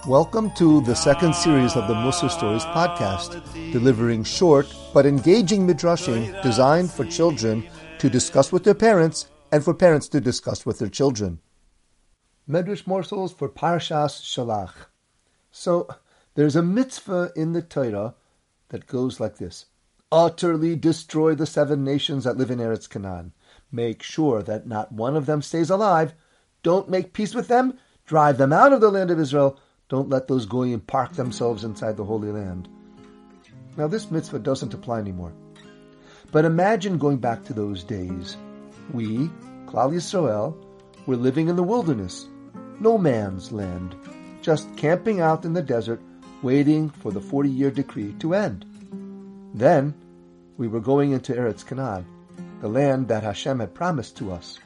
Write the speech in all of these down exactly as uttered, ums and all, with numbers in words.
Welcome to the second series of the Musar Stories podcast, delivering short but engaging midrashim designed for children to discuss with their parents and for parents to discuss with their children. Medrash morsels for Parshas Shalach. So, there's a mitzvah in the Torah that goes like this. Utterly destroy the seven nations that live in Eretz Canaan. Make sure that not one of them stays alive. Don't make peace with them. Drive them out of the land of Israel. Don't let those goyim park themselves inside the Holy Land. Now this mitzvah doesn't apply anymore. But imagine going back to those days. We, Klal Yisrael, were living in the wilderness, no man's land, just camping out in the desert, waiting for the forty-year decree to end. Then, we were going into Eretz Canaan, the land that Hashem had promised to us.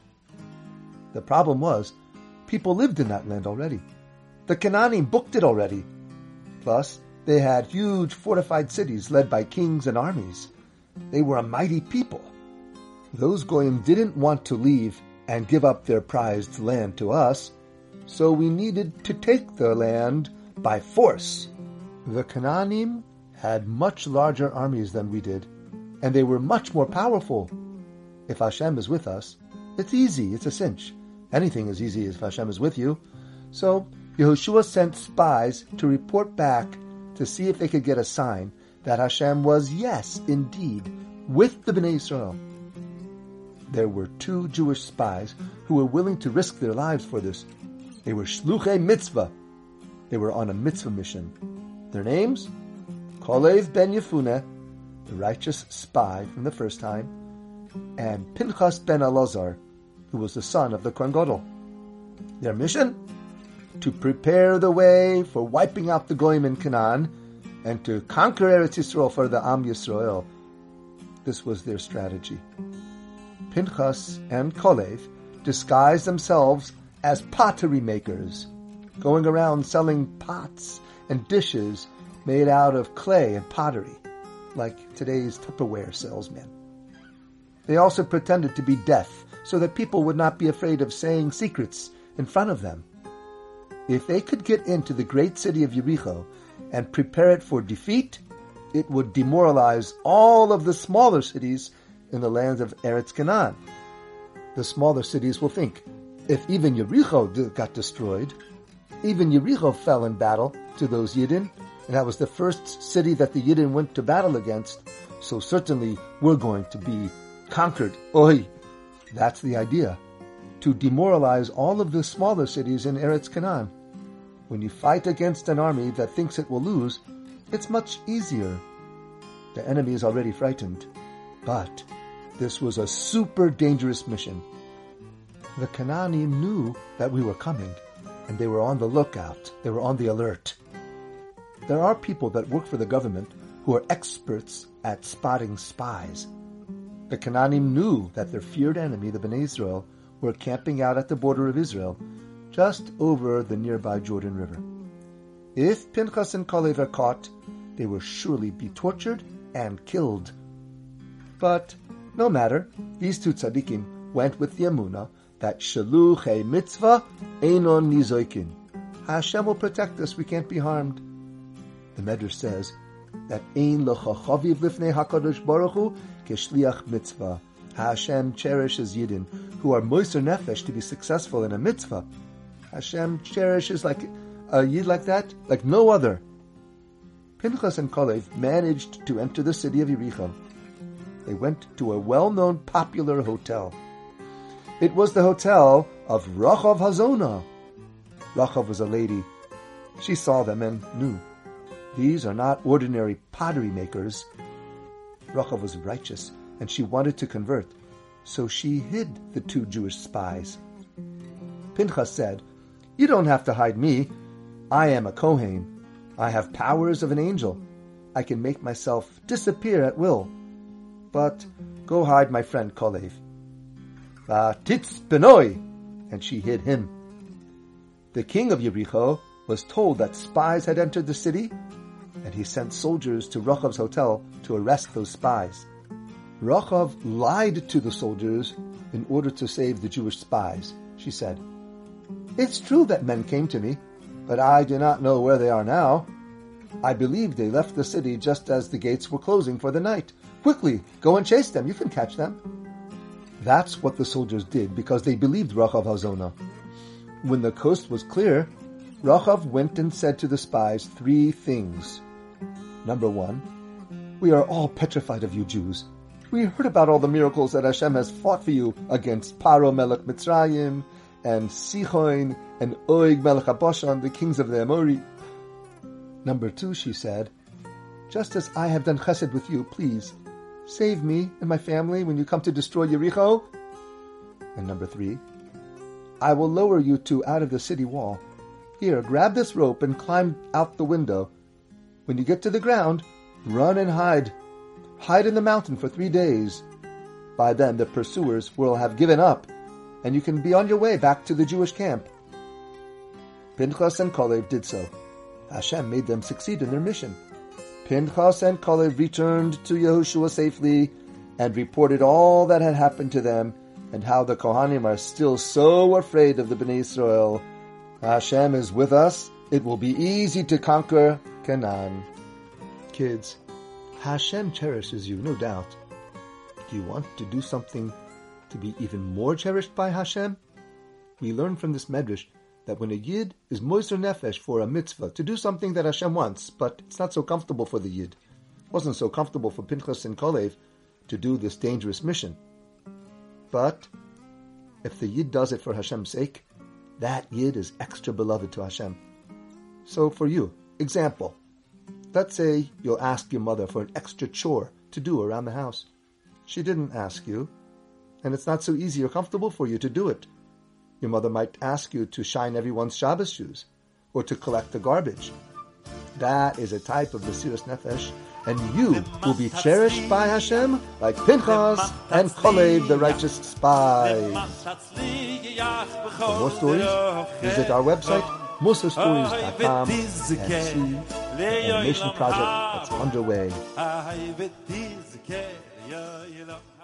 The problem was, people lived in that land already. The Canaanim booked it already. Plus, they had huge fortified cities led by kings and armies. They were a mighty people. Those goyim didn't want to leave and give up their prized land to us, so we needed to take the land by force. The Canaanim had much larger armies than we did, and they were much more powerful. If Hashem is with us, it's easy, it's a cinch. Anything is easy if Hashem is with you. So, Yehoshua sent spies to report back to see if they could get a sign that Hashem was, yes, indeed, with the Bnei Israel. There were two Jewish spies who were willing to risk their lives for this. They were Shluchei Mitzvah. They were on a mitzvah mission. Their names? Kolev ben Yefuneh, the righteous spy from the first time, and Pinchas ben Elazar, who was the son of the Kohen Gadol. Their mission? To prepare the way for wiping out the Goyim in Canaan and to conquer Eretz Yisrael for the Am Yisrael. This was their strategy. Pinchas and Kolev disguised themselves as pottery makers, going around selling pots and dishes made out of clay and pottery, like today's Tupperware salesmen. They also pretended to be deaf so that people would not be afraid of saying secrets in front of them. If they could get into the great city of Yericho and prepare it for defeat, it would demoralize all of the smaller cities in the lands of Eretz Canaan. The smaller cities will think, if even Yericho got destroyed, even Yericho fell in battle to those Yidden, and that was the first city that the Yidden went to battle against, so certainly we're going to be conquered. Oi! That's the idea, to demoralize all of the smaller cities in Eretz Canaan. When you fight against an army that thinks it will lose, it's much easier. The enemy is already frightened. But this was a super dangerous mission. The Canaanim knew that we were coming, and they were on the lookout. They were on the alert. There are people that work for the government who are experts at spotting spies. The Canaanim knew that their feared enemy, the Bnei Israel, were camping out at the border of Israel, just over the nearby Jordan River. If Pinchas and Kolev are caught, they will surely be tortured and killed. But no matter, these two tzaddikim went with the emunah that Shaluchei Mitzvah Einon Nizoikin. Hashem will protect us, we can't be harmed. The Medrash says that Ein Locha Chaviv Lifnei HaKadosh Baruch Hu Keshliach Mitzvah. Hashem cherishes Yidden who are moiser nefesh to be successful in a mitzvah. Hashem cherishes like a Yid like that, like no other. Pinchas and Kolev managed to enter the city of Yericho. They went to a well-known popular hotel. It was the hotel of Rachav Hazona. Rachav was a lady. She saw them and knew. These are not ordinary pottery makers. Rachav was righteous, and she wanted to convert, so she hid the two Jewish spies. Pinchas said, "You don't have to hide me. I am a Kohen. I have powers of an angel. I can make myself disappear at will. But go hide my friend Kolev." V'titz benoi, and she hid him. The king of Yericho was told that spies had entered the city, and he sent soldiers to Rachav's hotel to arrest those spies. Rachav lied to the soldiers in order to save the Jewish spies. She said, "It's true that men came to me, but I do not know where they are now. I believe they left the city just as the gates were closing for the night. Quickly, go and chase them. You can catch them." That's what the soldiers did because they believed Rachav Hazona. When the coast was clear, Rachav went and said to the spies three things. Number one, "We are all petrified of you Jews. We heard about all the miracles that Hashem has fought for you against Paro Melech Mitzrayim and Sichon and Og Melech HaBashan, the kings of the Amori." Number two, she said, "Just as I have done chesed with you, please, save me and my family when you come to destroy Yericho." And number three, "I will lower you two out of the city wall. Here, grab this rope and climb out the window. When you get to the ground, run and hide. Hide in the mountain for three days. By then the pursuers will have given up, and you can be on your way back to the Jewish camp." Pinchas and Kalev did so. Hashem made them succeed in their mission. Pinchas and Kalev returned to Yehoshua safely and reported all that had happened to them and how the Kohanim are still so afraid of the Bnei Israel. Hashem is with us. It will be easy to conquer Canaan. Kids, Hashem cherishes you, no doubt. Do you want to do something to be even more cherished by Hashem? We learn from this medrash that when a Yid is moiser nefesh for a mitzvah, to do something that Hashem wants, but it's not so comfortable for the Yid. It wasn't so comfortable for Pinchas and Kalev to do this dangerous mission. But if the Yid does it for Hashem's sake, that Yid is extra beloved to Hashem. So for you, example, let's say you'll ask your mother for an extra chore to do around the house. She didn't ask you, and it's not so easy or comfortable for you to do it. Your mother might ask you to shine everyone's Shabbos shoes, or to collect the garbage. That is a type of Mesiras Nefesh, and you will be cherished by Hashem like Pinchas and Kalev, the righteous spies. For more stories, visit our website, mussar stories dot com, and see the animation project that's underway.